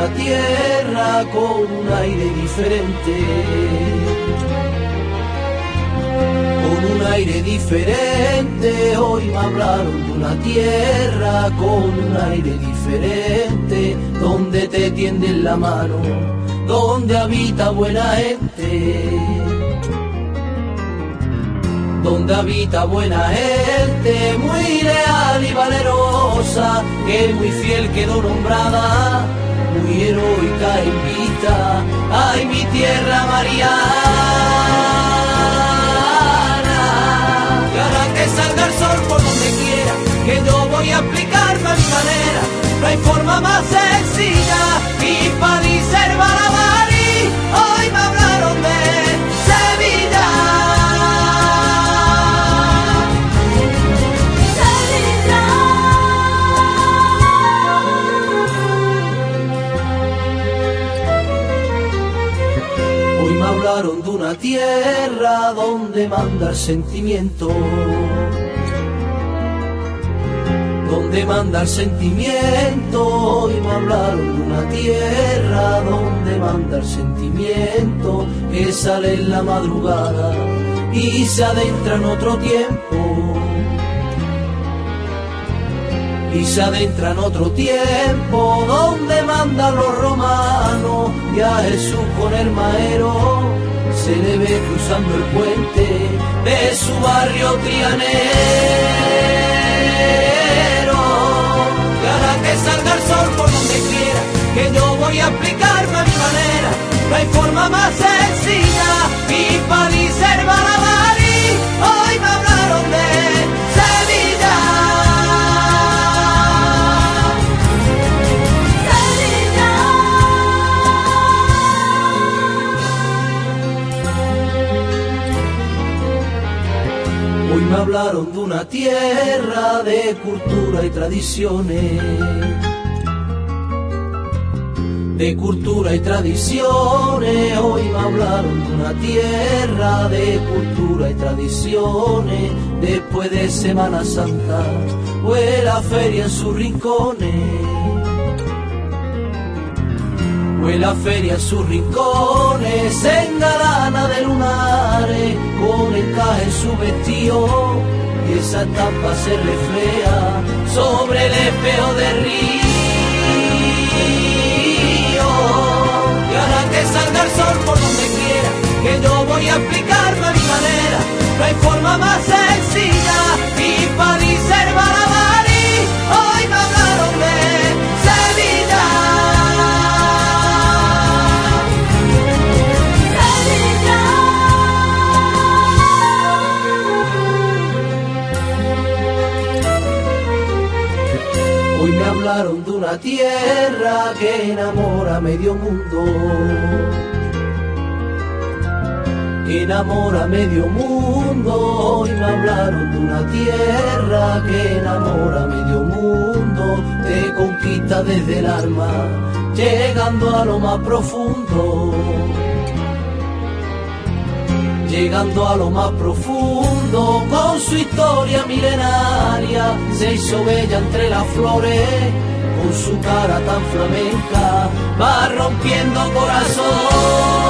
tierra con un aire diferente. Con un aire diferente, hoy me hablaron de una tierra con un aire diferente, donde te tienden la mano, donde habita buena gente. Donde habita buena gente, muy leal y valerosa, que muy fiel quedó nombrada, muy heroica en vida. Ay, mi tierra mariana, y ahora que salga el sol por donde quiera, que yo voy a aplicarme a mi manera. No hay forma más sencilla, y para ser Barabari, hoy me hablaron de Sevilla. Hablaron de una tierra donde manda el sentimiento, donde manda el sentimiento. Hoy me hablaron de una tierra donde manda el sentimiento, que sale en la madrugada y se adentra en otro tiempo. Y se adentra en otro tiempo, donde mandan los romanos, y a Jesús con el maero se le ve cruzando el puente de su barrio trianero. Y ahora que salga el sol por donde quiera, que yo voy a aplicarme a mi manera. No hay forma más sencilla, y para ser Barabari, hoy me hablaron de Sevilla. Hoy me hablaron de una tierra de cultura y tradiciones, de cultura y tradiciones. Hoy me hablaron de una tierra de cultura y tradiciones. Después de Semana Santa fue la feria en sus rincones, fue la feria en sus rincones, se engalana de lunares, con encaje en su vestido, y esa estampa se refleja sobre el espejo del río. Y ahora que salga el sol por donde quiera, que yo voy a aplicarme a mi manera. No hay forma más sencilla, y para ser Barabari, hoy me hablaron de Sevilla. Hoy me hablaron de una tierra que enamora a medio mundo, que enamora a medio mundo. Hoy me hablaron de una tierra que enamora a medio mundo, te conquista desde el alma, llegando a lo más profundo. Llegando a lo más profundo, con su historia milenaria, se hizo bella entre las flores, con su cara tan flamenca, va rompiendo corazón.